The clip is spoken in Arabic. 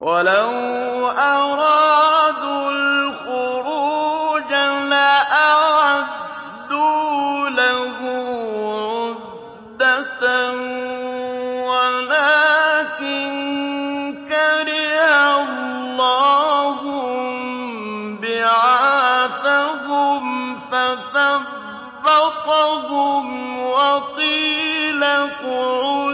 وَلَوْ أَرَادُوا الْخُرُوجَ لَأَعَدُّوا لَهُ عُدَّةً وَلَٰكِن كَرِهَ اللَّهُ انبِعَاثَهُمْ فَثَبَّطَهُمْ وَقِيلَ اقْعُدُوا